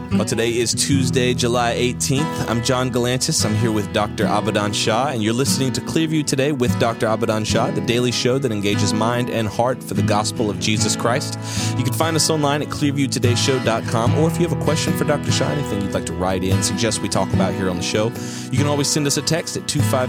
Well, today is Tuesday, July 18th. I'm John Galantis. I'm here with Dr. Abadan Shah, and you're listening to Clearview Today with Dr. Abadan Shah, the daily show that engages mind and heart for the gospel of Jesus Christ. You can find us online at clearviewtodayshow.com, or if you have a question for Dr. Shah, anything you'd like to write in, suggest we talk about here on the show, you can always send us a text at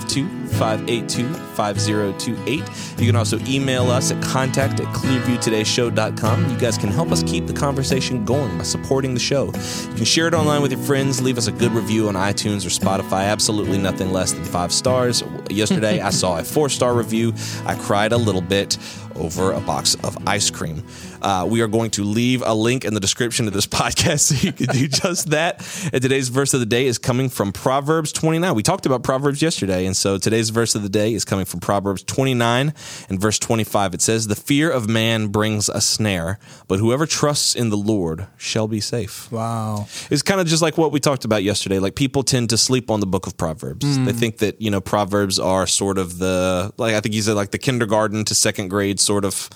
252-582-5028. You can also email us at contact@clearviewtodayshow.com. You guys can help us keep the conversation going by supporting the show. You can share it online with your friends, leave us a good review on iTunes or Spotify, absolutely nothing less than 5 stars. Yesterday, I saw a 4-star review. I cried a little bit over a box of ice cream. We are going to leave a link in the description of this podcast so you can do just that. And today's verse of the day is coming from Proverbs 29. We talked about Proverbs yesterday, and so today's verse of the day is coming from Proverbs 29 and verse 25. It says, "The fear of man brings a snare, but whoever trusts in the Lord shall be safe." Wow. It's kind of just like what we talked about yesterday. Like, people tend to sleep on the book of Proverbs. They think that, Proverbs are sort of the, like, I think you said, like the kindergarten to second grade sort of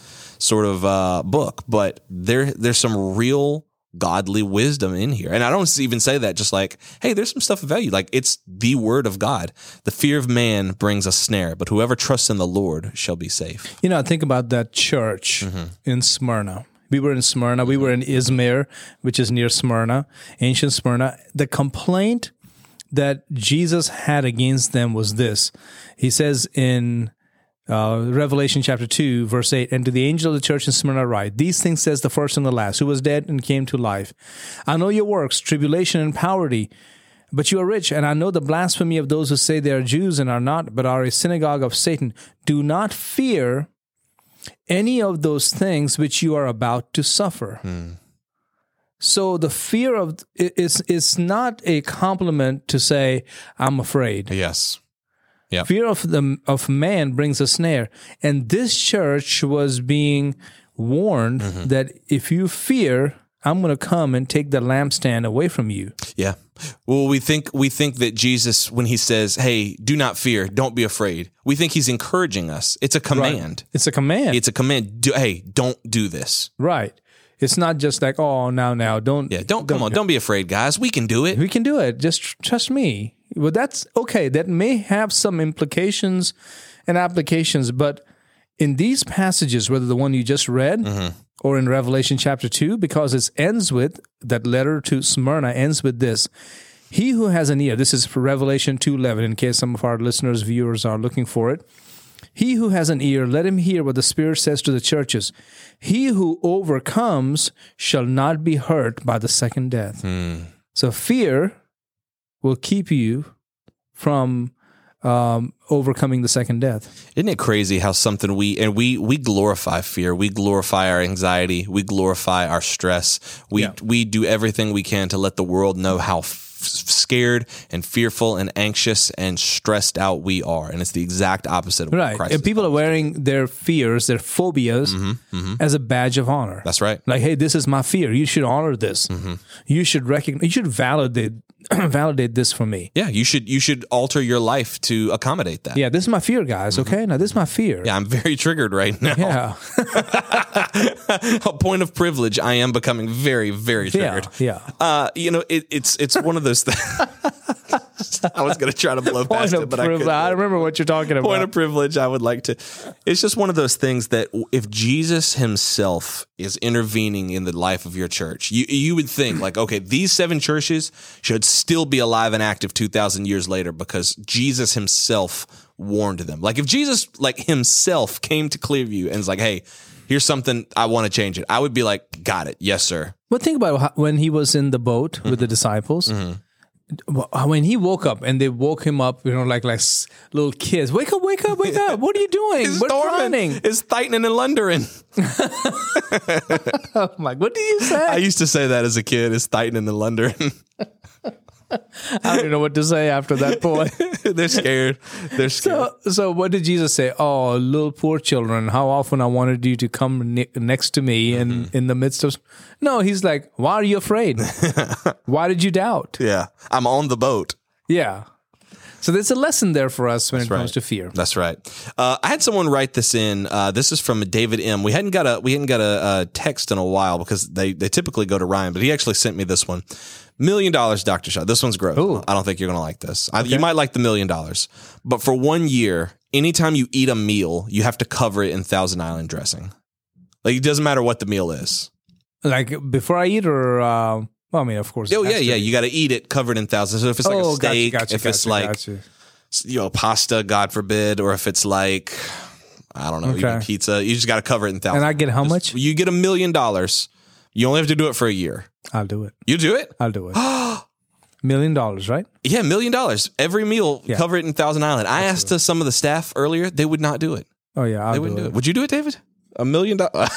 book, but there's some real godly wisdom in here. And I don't even say that just like, hey, there's some stuff of value. Like, it's the word of God. The fear of man brings a snare, but whoever trusts in the Lord shall be safe. I think about that church in Smyrna. We were in Smyrna. We were in Izmir, which is near Smyrna, ancient Smyrna. The complaint that Jesus had against them was this. He says in Revelation chapter 2, verse 8, "And to the angel of the church in Smyrna write, these things says the first and the last, who was dead and came to life. I know your works, tribulation and poverty, but you are rich, and I know the blasphemy of those who say they are Jews and are not, but are a synagogue of Satan. Do not fear any of those things which you are about to suffer." So the fear of is not a compliment to say, "I'm afraid." Yes. Yep. Fear of man brings a snare. And this church was being warned that if you fear, I'm going to come and take the lampstand away from you. Yeah. Well, we think that Jesus, when he says, "Hey, do not fear, don't be afraid," we think he's encouraging us. It's a command. Right. It's a command. It's a command. Hey, don't do this. Right. It's not just like, "Oh, now, don't." Yeah, don't be afraid, guys. We can do it. We can do it. Just trust me. Well, that's okay. That may have some implications and applications, but in these passages, whether the one you just read or in Revelation chapter 2, because it ends with, that letter to Smyrna ends with this, "He who has an ear," this is for Revelation 2:11, in case some of our listeners, viewers are looking for it. "He who has an ear, let him hear what the Spirit says to the churches. He who overcomes shall not be hurt by the second death." So fear will keep you from overcoming the second death. Isn't it crazy how something we glorify fear, we glorify our anxiety, we glorify our stress, we do everything we can to let the world know how scared and fearful and anxious and stressed out we are, and it's the exact opposite of what Christ. And people are wearing their fears, their phobias, as a badge of honor. That's right. Like, hey, this is my fear. You should honor this. You should recognize. You should validate this for me. Yeah, you should alter your life to accommodate that. Yeah, this is my fear, guys. Okay, now this is my fear. Yeah, I'm very triggered right now. Yeah. A point of privilege. I am becoming very, very triggered. Yeah. It's one of those things. I was going to try to blow past it, but I couldn't. I remember what you're talking about. Point of privilege. I would like to. It's just one of those things that if Jesus himself is intervening in the life of your church, you would think like, okay, these 7 churches should still be alive and active 2,000 years later because Jesus himself warned them. Like, if Jesus himself came to Clearview and was like, "Hey, here's something, I want to change it," I would be like, "Got it. Yes, sir." Well, think about when he was in the boat with the disciples. When he woke up and they woke him up, like little kids, wake up, wake up, wake up. What are you doing? It's We're storming. drowning. It's tightening and lundering. I'm like, what did you say? I used to say that as a kid. It's tightening and lundering. I don't even know what to say after that point. They're scared. They're scared. So what did Jesus say? "Oh, little poor children, how often I wanted you to come next to me and in the midst of..." No, he's like, "Why are you afraid? Why did you doubt?" Yeah, I'm on the boat. Yeah. So there's a lesson there for us when it comes to fear. That's right. I had someone write this in. This is from David M. We hadn't got a text in a while because they typically go to Ryan, but he actually sent me this one. $1 million, Dr. Shaw. This one's gross. Ooh. I don't think you're going to like this. Okay. You might like the $1 million, but for 1 year, anytime you eat a meal, you have to cover it in Thousand Island dressing. Like, it doesn't matter what the meal is. Like before I eat, or well, I mean, of course. Oh yeah. You got to eat it covered in Thousand. So if it's like a steak, if it's like pasta, God forbid, or if it's like I don't know, even pizza, you just got to cover it in Thousand. And I get how much? You get $1 million. You only have to do it for a year. I'll do it. You do it? I'll do it. $1 million, right? Yeah, $1 million. Every meal, cover it in Thousand Island. I asked some of the staff earlier; they would not do it. Oh yeah, they wouldn't do it. Would you do it, David? $1 million.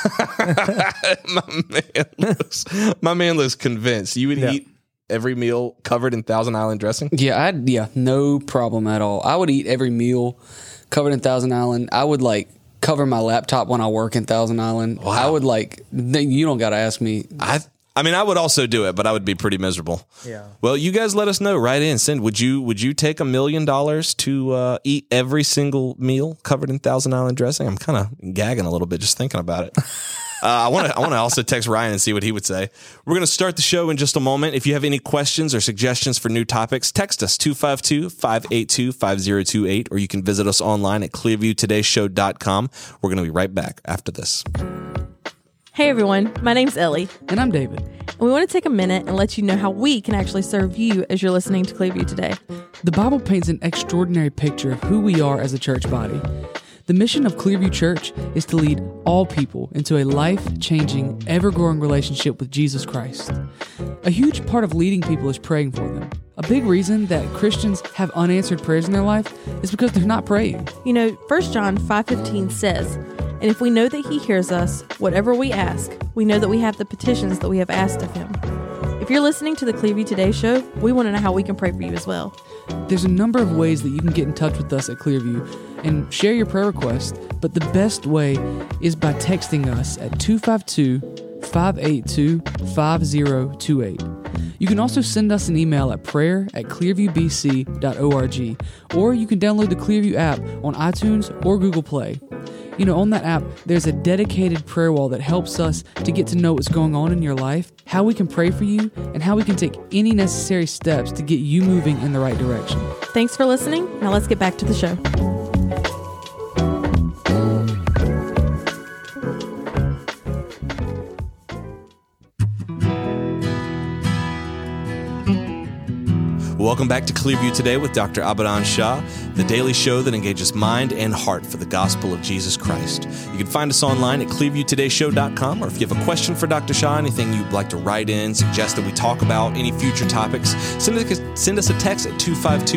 My man looks convinced. You would eat every meal covered in Thousand Island dressing? Yeah, no problem at all. I would eat every meal covered in Thousand Island. I would cover my laptop when I work in Thousand Island. Wow. I would you don't got to ask me. I mean, I would also do it, but I would be pretty miserable. Yeah. Well, you guys let us know. Write in. Send. Would you take $1 million to eat every single meal covered in Thousand Island dressing? I'm kind of gagging a little bit just thinking about it. I want to also text Ryan and see what he would say. We're going to start the show in just a moment. If you have any questions or suggestions for new topics, text us 252-582-5028, or you can visit us online at clearviewtodayshow.com. We're going to be right back after this. Hey everyone, my name's Ellie. And I'm David. And we want to take a minute and let you know how we can actually serve you as you're listening to Clearview Today. The Bible paints an extraordinary picture of who we are as a church body. The mission of Clearview Church is to lead all people into a life-changing, ever-growing relationship with Jesus Christ. A huge part of leading people is praying for them. A big reason that Christians have unanswered prayers in their life is because they're not praying. 1 John 5:15 says, "And if we know that he hears us, whatever we ask, we know that we have the petitions that we have asked of him." If you're listening to the Clearview Today show, we want to know how we can pray for you as well. There's a number of ways that you can get in touch with us at Clearview and share your prayer request, but the best way is by texting us at 252-582-5028. You can also send us an email at prayer@clearviewbc.org, or you can download the Clearview app on iTunes or Google Play. On that app, there's a dedicated prayer wall that helps us to get to know what's going on in your life, how we can pray for you, and how we can take any necessary steps to get you moving in the right direction. Thanks for listening. Now let's get back to the show. Welcome back to Clearview Today with Dr. Abadan Shah, the daily show that engages mind and heart for the gospel of Jesus Christ. You can find us online at clearviewtodayshow.com, or if you have a question for Dr. Shah, anything you'd like to write in, suggest that we talk about, any future topics, send us a text at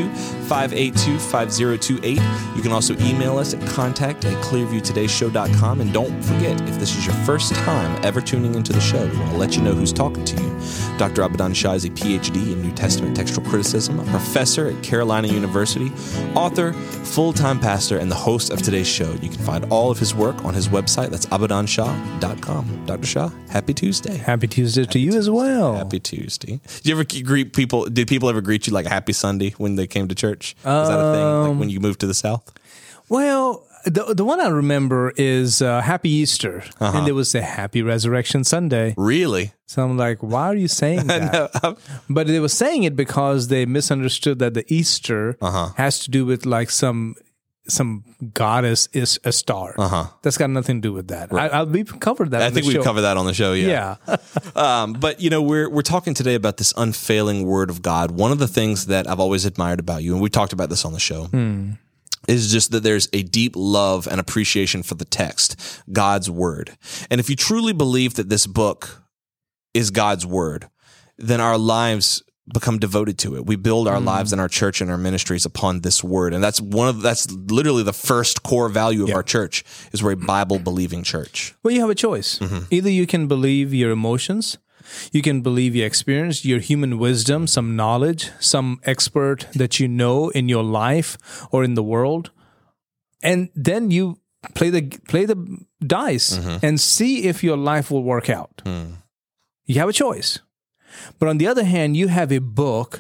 252-582-5028. You can also email us at contact@clearviewtodayshow.com. And don't forget, if this is your first time ever tuning into the show, we want to let you know who's talking to you. Dr. Abadan Shah is a PhD in New Testament textual criticism, a professor at Carolina University, author, full-time pastor, and the host of today's show. You can find all of his work on his website. That's abadanshaw.com. Dr. Shah, happy Tuesday. Happy Tuesday to you as well. Happy Tuesday. Did you ever greet people? Did people ever greet you like Happy Sunday when they came to church? Was that a thing, like when you moved to the South? Well, the one I remember is Happy Easter, and there was a Happy Resurrection Sunday. Really? So I'm like, why are you saying that? But they were saying it because they misunderstood that the Easter has to do with like some goddess is a star. That's got nothing to do with that. Right. We've covered that. I think we've covered that on the show. Yeah. But we're talking today about this unfailing Word of God. One of the things that I've always admired about you, and we talked about this on the show, is just that there's a deep love and appreciation for the text, God's Word. And if you truly believe that this book is God's Word, then our lives become devoted to it. We build our lives and our church and our ministries upon this Word. And that's literally the first core value of our church, is we're a Bible believing church. Well, you have a choice. Either you can believe your emotions, you can believe your experience, your human wisdom, some knowledge, some expert that you know in your life or in the world, and then you play the dice and see if your life will work out. You have a choice. But on the other hand, you have a book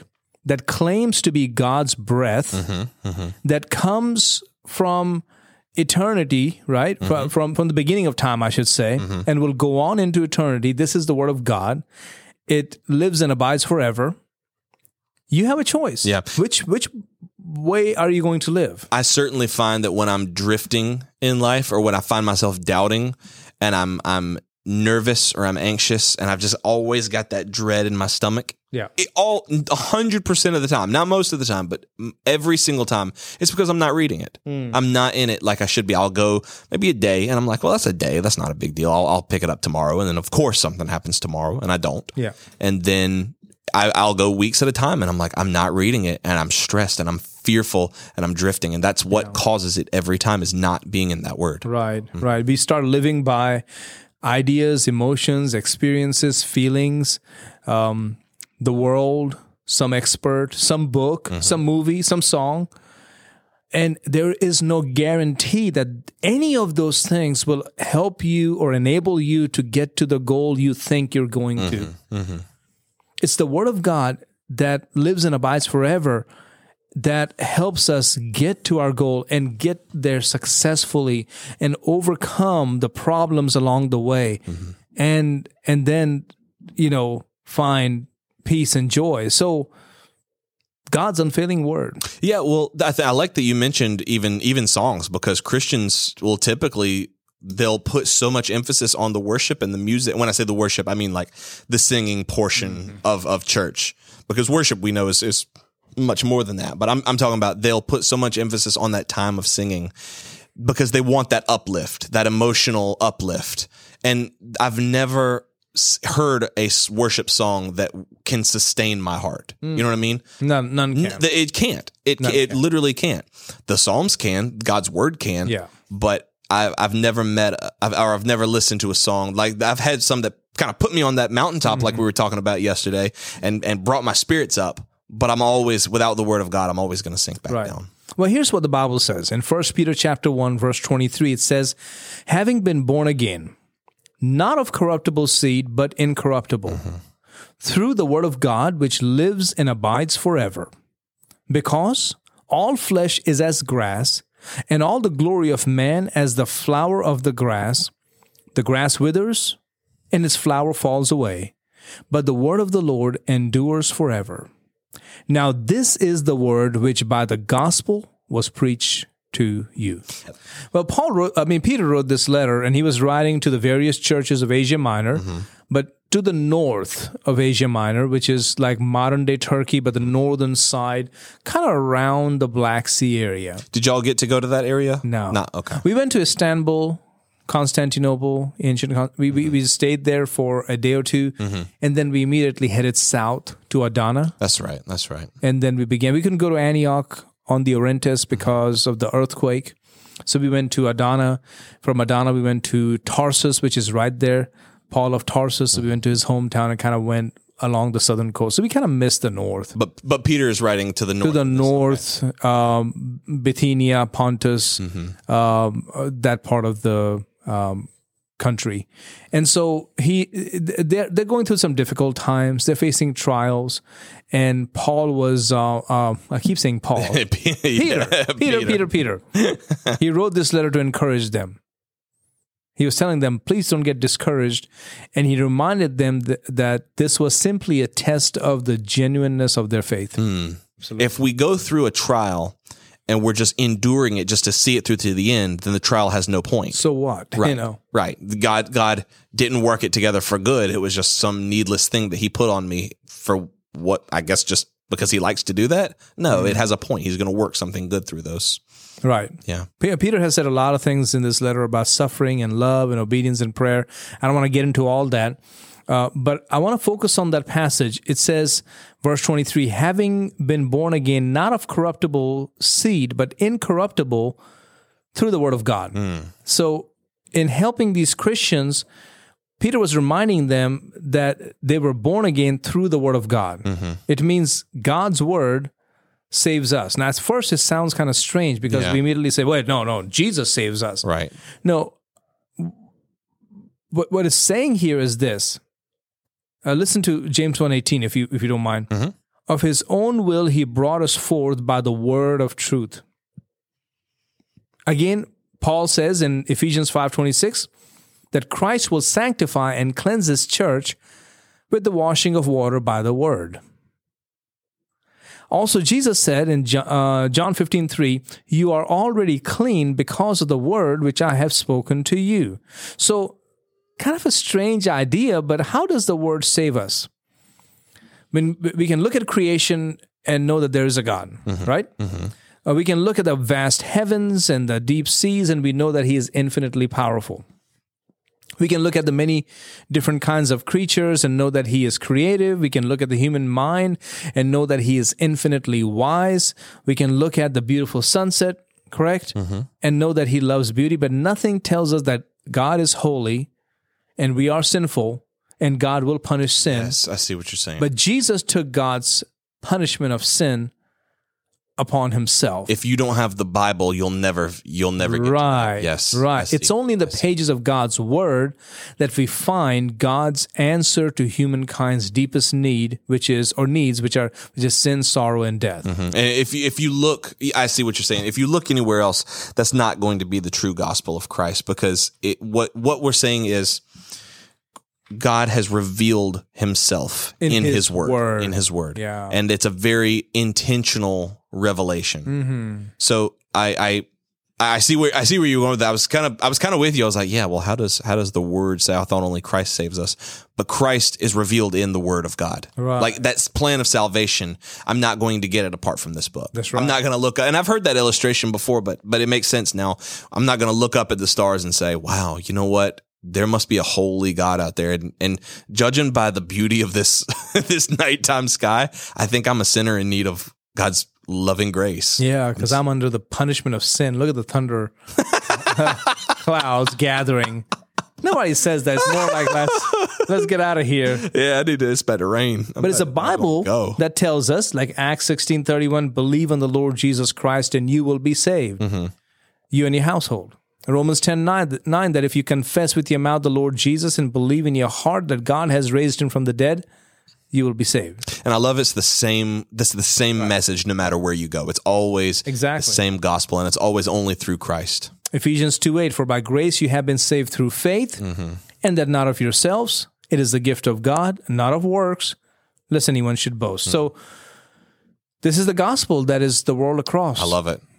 that claims to be God's breath that comes from eternity, right? From the beginning of time, I should say, and will go on into eternity. This is the Word of God. It lives and abides forever. You have a choice. Yeah. Which way are you going to live? I certainly find that when I'm drifting in life, or when I find myself doubting, and I'm nervous or I'm anxious, and I've just always got that dread in my stomach. Yeah. 100% of the time, not most of the time, but every single time, it's because I'm not reading it. I'm not in it like I should be. I'll go maybe a day, and I'm like, well, that's a day. That's not a big deal. I'll pick it up tomorrow. And then, of course, something happens tomorrow, and I don't. Yeah. And then I'll go weeks at a time, and I'm like, I'm not reading it, and I'm stressed, and I'm fearful, and I'm drifting. And that's what causes it every time, is not being in that Word. Right. We start living by ideas, emotions, experiences, feelings, the world, some expert, some book, some movie, some song. And there is no guarantee that any of those things will help you or enable you to get to the goal you think you're going to. It's the Word of God that lives and abides forever that helps us get to our goal and get there successfully and overcome the problems along the way, and then, find peace and joy. So God's unfailing Word. Yeah, well, I like that you mentioned even songs, because Christians will typically, they'll put so much emphasis on the worship and the music. When I say the worship, I mean like the singing portion of church, because worship, we know, is much more than that. But I'm talking about, they'll put so much emphasis on that time of singing because they want that uplift, that emotional uplift. And I've never heard a worship song that can sustain my heart. You know what I mean? None can. It can't. It literally can't. The Psalms can. God's Word can. Yeah. But I've never I've never listened to a song like, I've had some that kind of put me on that mountaintop, like we were talking about yesterday, and brought my spirits up. But I'm always, without the Word of God, I'm always going to sink back down. Well, here's what the Bible says. In 1 Peter chapter 1, verse 23, it says, having been born again, not of corruptible seed, but incorruptible, through the Word of God, which lives and abides forever. Because all flesh is as grass, and all the glory of man as the flower of the grass. The grass withers, and its flower falls away, but the word of the Lord endures forever. Now this is the word which by the gospel was preached to you. Well, Peter wrote this letter, and he was writing to the various churches of Asia Minor, but to the north of Asia Minor, which is like modern-day Turkey, but the northern side, kind of around the Black Sea area. Did y'all get to go to that area? No. Not okay. We went to Istanbul, Constantinople, we stayed there for a day or two, and then we immediately headed south to Adana. That's right. And then we couldn't go to Antioch on the Orontes because of the earthquake. So we went to Adana. From Adana, we went to Tarsus, which is right there. Paul of Tarsus. So we went to his hometown and kind of went along the southern coast. So we kind of missed the north. But Peter is writing to the north. To the north, Bithynia, Pontus, that part of the country. And so they're going through some difficult times. They're facing trials. And Paul was, I keep saying Paul. Peter. He wrote this letter to encourage them. He was telling them, please don't get discouraged. And he reminded them that this was simply a test of the genuineness of their faith. If we go through a trial and we're just enduring it just to see it through to the end, then the trial has no point. So what? Right. Right. God didn't work it together for good. It was just some needless thing that he put on me for what, I guess, just because he likes to do that. No, it has a point. He's going to work something good through those. Right. Yeah. Peter has said a lot of things in this letter about suffering and love and obedience and prayer. I don't want to get into all that, but I want to focus on that passage. It says, verse 23, having been born again, not of corruptible seed, but incorruptible through the word of God. So in helping these Christians, Peter was reminding them that they were born again through the word of God. It means God's word saves us. Now, at first, it sounds kind of strange because we immediately say, wait, no, Jesus saves us. Right. No, what it's saying here is this. Listen to James 1:18, if you don't mind. of his own will he brought us forth by the word of truth. Again, Paul says in Ephesians 5:26 that Christ will sanctify and cleanse his church with the washing of water by the word. Also, Jesus said in John 15:3, you are already clean because of the word which I have spoken to you. So, kind of a strange idea, but how does the word save us? When we can look at creation and know that there is a God, right? We can look at the vast heavens and the deep seas, and we know that he is infinitely powerful. We can look at the many different kinds of creatures and know that he is creative. We can look at the human mind and know that he is infinitely wise. We can look at the beautiful sunset, correct? And know that he loves beauty, but nothing tells us that God is holy and we are sinful and God will punish sin. Yes, I see what you're saying. But Jesus took God's punishment of sin upon himself. If you don't have the Bible, you'll never get right. to that. Yes. Right. It's only in the pages of God's word that we find God's answer to humankind's deepest need, which is sin, sorrow, and death. And if you look, I see what you're saying. If you look anywhere else, that's not going to be the true gospel of Christ, because what we're saying is God has revealed himself in his word. In his word. Yeah. And it's a very intentional revelation. So I see where you're going with that. I was kind of with you. I was like, yeah, well, how does the word say, I thought only Christ saves us? But Christ is revealed in the word of God. Right. Like that plan of salvation, I'm not going to get it apart from this book. That's right. I'm not going to look up, and I've heard that illustration before, but it makes sense now. I'm not going to look up at the stars and say, wow, you know what? There must be a holy God out there. And judging by the beauty of this this nighttime sky, I think I'm a sinner in need of God's loving grace. Yeah, because I'm under the punishment of sin. Look at the thunder clouds gathering. Nobody says that. It's more like, let's get out of here. Yeah, I need to. It's about to rain. But it's a Bible that tells us, like Acts 16:31, believe on the Lord Jesus Christ and you will be saved. You and your household. Romans 10:9, that if you confess with your mouth the Lord Jesus and believe in your heart that God has raised him from the dead, you will be saved. And I love it's the same message no matter where you go. It's always the same gospel, and it's always only through Christ. Ephesians 2:8, for by grace you have been saved through faith, and that not of yourselves. It is the gift of God, not of works, lest anyone should boast. So this is the gospel that is the world across. I love it.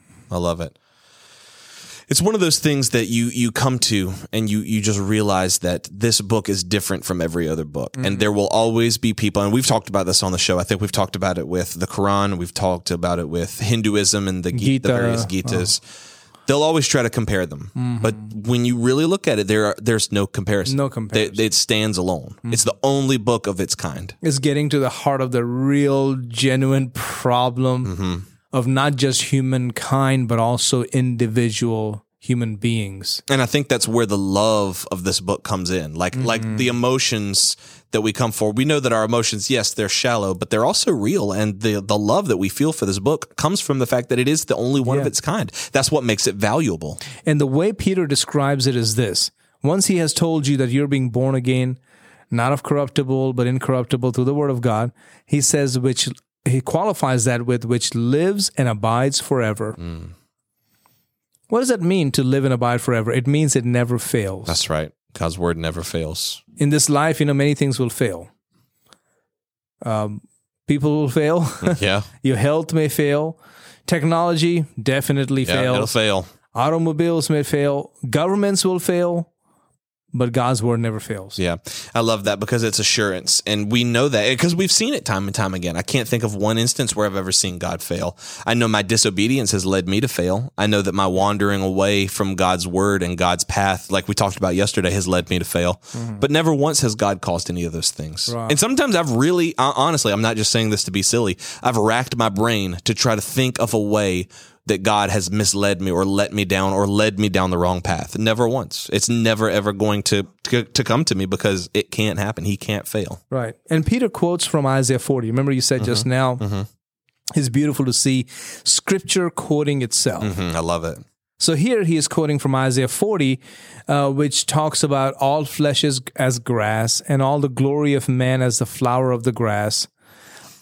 It's one of those things that you come to and you just realize that this book is different from every other book. And there will always be people, and we've talked about this on the show. I think we've talked about it with the Quran. We've talked about it with Hinduism and the various Gitas. They'll always try to compare them. But when you really look at it, there's no comparison. No comparison. It stands alone. It's the only book of its kind. It's getting to the heart of the real, genuine problem of not just humankind, but also individual human beings. And I think that's where the love of this book comes in. Like the emotions that we come for. We know that our emotions, yes, they're shallow, but they're also real. And the love that we feel for this book comes from the fact that it is the only one of its kind. That's what makes it valuable. And the way Peter describes it is this. Once he has told you that you're being born again, not of corruptible, but incorruptible through the word of God, he says, he qualifies that with which lives and abides forever. What does that mean, to live and abide forever? It means it never fails. That's right. God's word never fails. In this life, many things will fail. People will fail. Yeah. Your health may fail. Technology definitely fails. It'll fail. Automobiles may fail. Governments will fail. But God's word never fails. Yeah, I love that because it's assurance. And we know that because we've seen it time and time again. I can't think of one instance where I've ever seen God fail. I know my disobedience has led me to fail. I know that my wandering away from God's word and God's path, like we talked about yesterday, has led me to fail. But never once has God caused any of those things. Right. And sometimes I've really, honestly, I'm not just saying this to be silly. I've racked my brain to try to think of a way that God has misled me or let me down or led me down the wrong path. Never once. It's never, ever going to come to me because it can't happen. He can't fail. Right. And Peter quotes from Isaiah 40. Remember you said just now, it's beautiful to see Scripture quoting itself. I love it. So here he is quoting from Isaiah 40, which talks about all flesh is as grass and all the glory of man as the flower of the grass.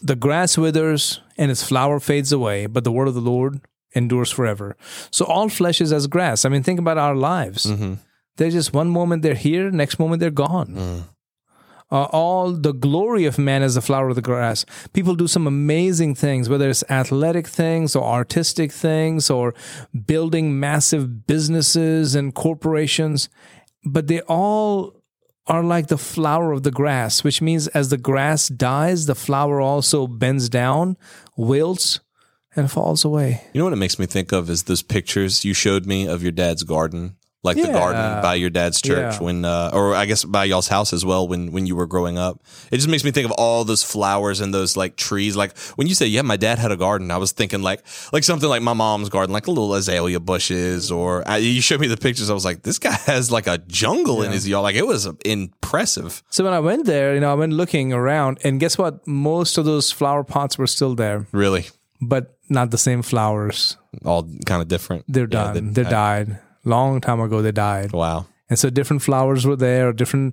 the grass withers and its flower fades away, but the word of the Lord endures forever. So all flesh is as grass. I mean, think about our lives. They're just one moment they're here, next moment they're gone. All the glory of man is the flower of the grass. People do some amazing things, whether it's athletic things or artistic things or building massive businesses and corporations, but they all are like the flower of the grass, which means as the grass dies, the flower also bends down, wilts, and falls away. You know what it makes me think of is those pictures you showed me of your dad's garden. Like the garden by your dad's church when, or I guess by y'all's house as well when you were growing up. It just makes me think of all those flowers and those like trees. Like when you say, yeah, my dad had a garden, I was thinking like something like my mom's garden, like a little azalea bushes, or you showed me the pictures. I was like, this guy has like a jungle in his yard. Like it was impressive. So when I went there, I went looking around, and guess what? Most of those flower pots were still there. Really? But not the same flowers. All kind of different. They're done. They died. Long time ago, they died. Wow. And so different flowers were there, different,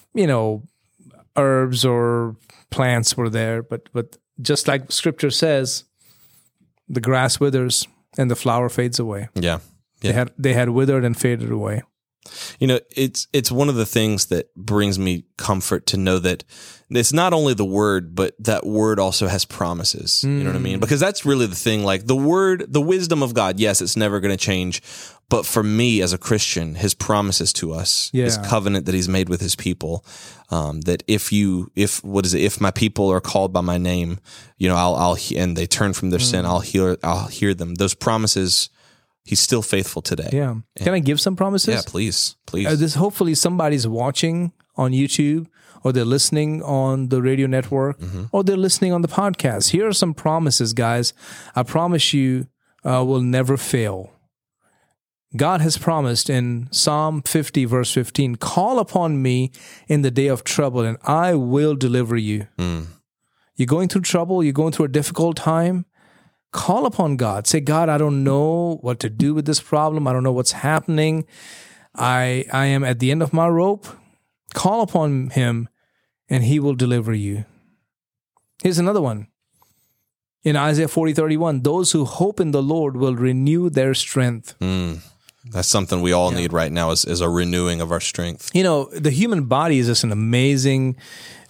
herbs or plants were there. But just like Scripture says, the grass withers and the flower fades away. Yeah. They had withered and faded away. It's one of the things that brings me comfort to know that it's not only the word, but that word also has promises. You know what I mean? Because that's really the thing. Like the word, the wisdom of God, yes, it's never going to change. But for me as a Christian, his promises to us, his covenant that he's made with his people, that if my people are called by my name, and they turn from their sin, I'll hear them. Those promises, he's still faithful today. Yeah. Can I give some promises? Yeah, please. Hopefully somebody's watching on YouTube, or they're listening on the radio network, or they're listening on the podcast. Here are some promises, guys. I promise you will never fail. God has promised in Psalm 50, verse 15, call upon me in the day of trouble, and I will deliver you. You're going through trouble, you're going through a difficult time, call upon God. Say, God, I don't know what to do with this problem. I don't know what's happening. I am at the end of my rope. Call upon him, and he will deliver you. Here's another one. In Isaiah 40:31, those who hope in the Lord will renew their strength. That's something we all need right now is a renewing of our strength. The human body is just an amazing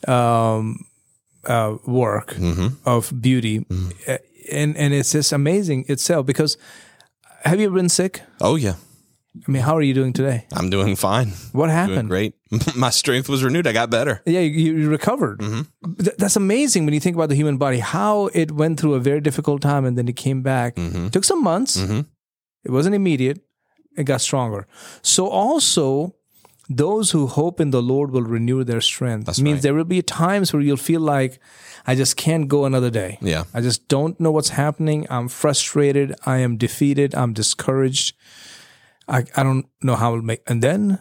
work of beauty. And it's just amazing itself because have you ever been sick? Oh, yeah. I mean, how are you doing today? I'm doing fine. What happened? Doing great. My strength was renewed. I got better. Yeah, you recovered. That's amazing when you think about the human body, how it went through a very difficult time and then it came back. It took some months. It wasn't immediate. It got stronger. So also, those who hope in the Lord will renew their strength. That's means right. there will be times where you'll feel like, I just can't go another day. Yeah. I just don't know what's happening. I'm frustrated. I am defeated. I'm discouraged. I don't know how to make. And then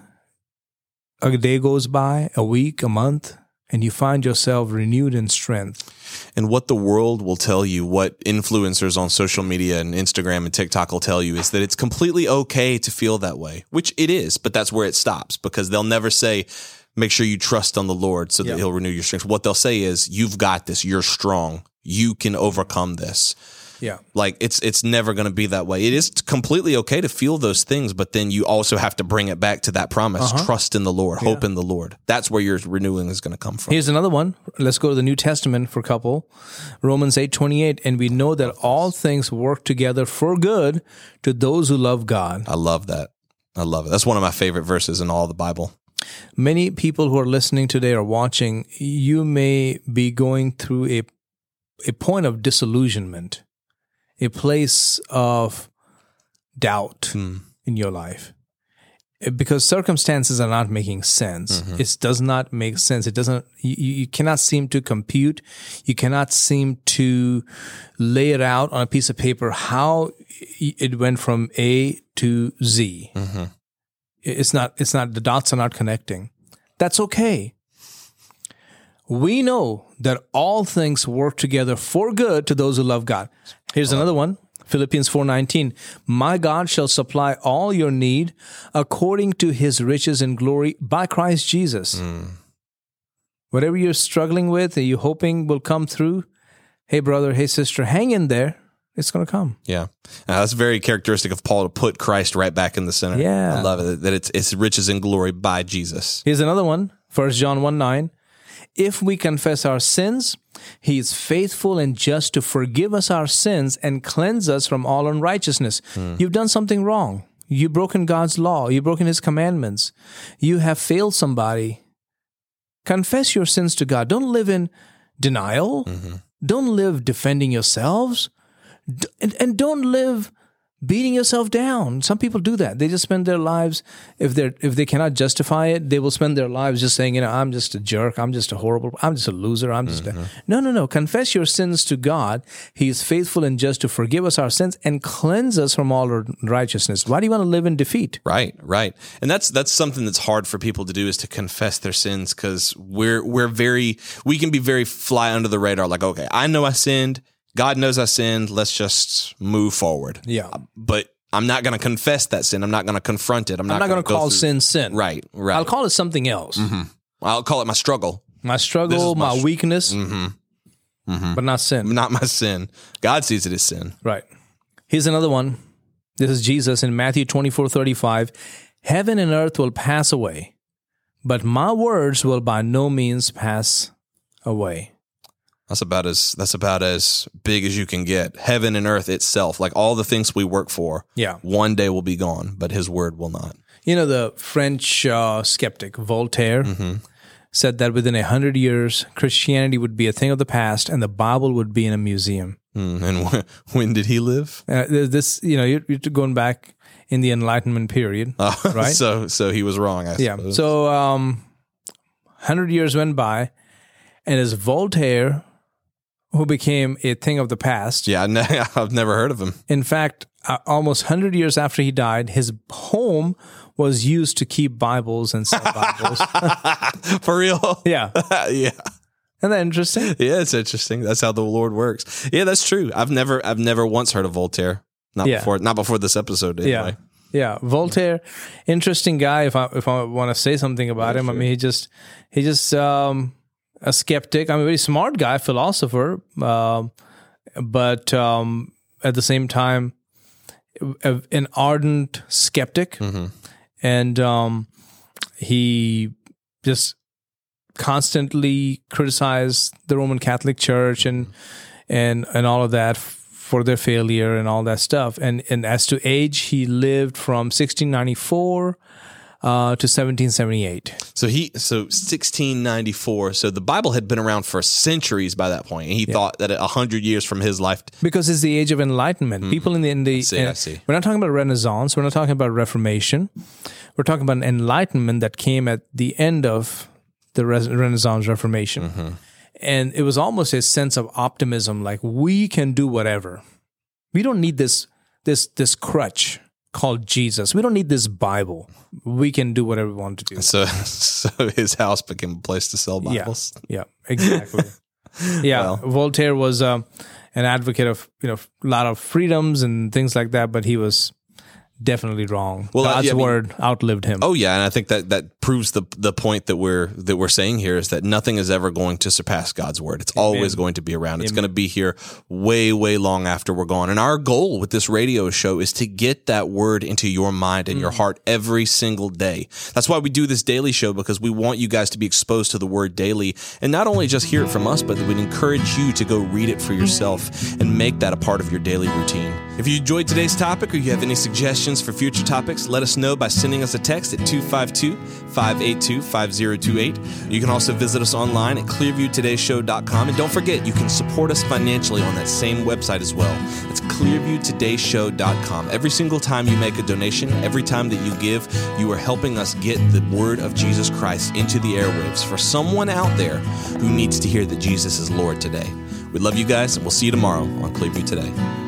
a day goes by, a week, a month, and you find yourself renewed in strength. And what the world will tell you, what influencers on social media and Instagram and TikTok will tell you is that it's completely okay to feel that way, which it is, but that's where it stops because they'll never say, make sure you trust on the Lord so that he'll renew your strength. What they'll say is, you've got this. You're strong. You can overcome this. Yeah. Like it's never going to be that way. It is completely okay to feel those things, but then you also have to bring it back to that promise. Trust in the Lord, hope in the Lord. That's where your renewing is going to come from. Here's another one. Let's go to the New Testament for a couple. Romans 8:28, and we know that all things work together for good to those who love God. I love that. I love it. That's one of my favorite verses in all the Bible. Many people who are listening today or watching, you may be going through a point of disillusionment, a place of doubt in your life because circumstances are not making sense. It does not make sense. It doesn't, you cannot seem to compute. You cannot seem to lay it out on a piece of paper how it went from A to Z. It's not, the dots are not connecting. That's okay. We know that all things work together for good to those who love God. Here's another one. Philippians 4:19. My God shall supply all your need according to his riches and glory by Christ Jesus. Whatever you're struggling with and you're hoping will come through, hey, brother, hey, sister, hang in there. It's going to come. Yeah. That's very characteristic of Paul to put Christ right back in the center. Yeah. I love it, that it's riches and glory by Jesus. Here's another one, 1 John 1:9. If we confess our sins, he is faithful and just to forgive us our sins and cleanse us from all unrighteousness. You've done something wrong. You've broken God's law. You've broken his commandments. You have failed somebody. Confess your sins to God. Don't live in denial. Don't live defending yourselves. And don't live beating yourself down. Some people do that. They just spend their lives, if they cannot justify it, they will spend their lives just saying, I'm just a jerk. I'm just a loser. I'm just No. Confess your sins to God. He is faithful and just to forgive us our sins and cleanse us from all unrighteousness. Why do you want to live in defeat? Right. And that's something that's hard for people to do, is to confess their sins, because we can be very fly under the radar. Like, okay, I know I sinned. God knows I sinned. Let's just move forward. Yeah. But I'm not going to confess that sin. I'm not going to confront it. I'm not going to call sin. Right. I'll call it something else. I'll call it my struggle. My struggle, my weakness, but not sin. Not my sin. God sees it as sin. Right. Here's another one. This is Jesus in Matthew 24:35. Heaven and earth will pass away, but my words will by no means pass away. That's about as big as you can get. Heaven and earth itself, like all the things we work for, one day will be gone, but his word will not. The French skeptic Voltaire said that within 100 years, Christianity would be a thing of the past and the Bible would be in a museum. And when did he live? You're going back in the Enlightenment period, right? So he was wrong, I suppose. So 100 years went by, and as Voltaire, who became a thing of the past. Yeah, I've never heard of him. In fact, almost 100 years after he died, his home was used to keep Bibles and sell Bibles. For real? Yeah. Yeah. Isn't that interesting? Yeah, it's interesting. That's how the Lord works. Yeah, that's true. I've never once heard of Voltaire. Not before this episode, anyway. Yeah. Voltaire, interesting guy. If I want to say something about him, sure. I mean, he just a skeptic. I'm a very smart guy, philosopher, but at the same time, an ardent skeptic. And he just constantly criticized the Roman Catholic Church and all of that for their failure and all that stuff. And as to age, he lived from 1694 to 1778. So 1694. So the Bible had been around for centuries by that point, and he thought that 100 years from his life, because it's the age of enlightenment. People in the I see. We're not talking about Renaissance. We're not talking about Reformation. We're talking about an enlightenment that came at the end of the Renaissance Reformation, and it was almost a sense of optimism, like we can do whatever. We don't need this crutch called Jesus. We don't need this Bible. We can do whatever we want to do. So his house became a place to sell Bibles. Yeah, exactly. Well, Voltaire was an advocate of a lot of freedoms and things like that, but he was definitely wrong. Well, God's word outlived him. Oh yeah, and I think that proves the point that we're saying here is that nothing is ever going to surpass God's word. It's always going to be around. It's going to be here way, way long after we're gone. And our goal with this radio show is to get that word into your mind and your heart every single day. That's why we do this daily show, because we want you guys to be exposed to the word daily, and not only just hear it from us, but we'd encourage you to go read it for yourself and make that a part of your daily routine. If you enjoyed today's topic or you have any suggestions for future topics, let us know by sending us a text at 252-582-5028. You can also visit us online at clearviewtodayshow.com. And don't forget, you can support us financially on that same website as well. It's clearviewtodayshow.com. Every single time you make a donation, every time that you give, you are helping us get the word of Jesus Christ into the airwaves for someone out there who needs to hear that Jesus is Lord today. We love you guys, and we'll see you tomorrow on Clearview Today.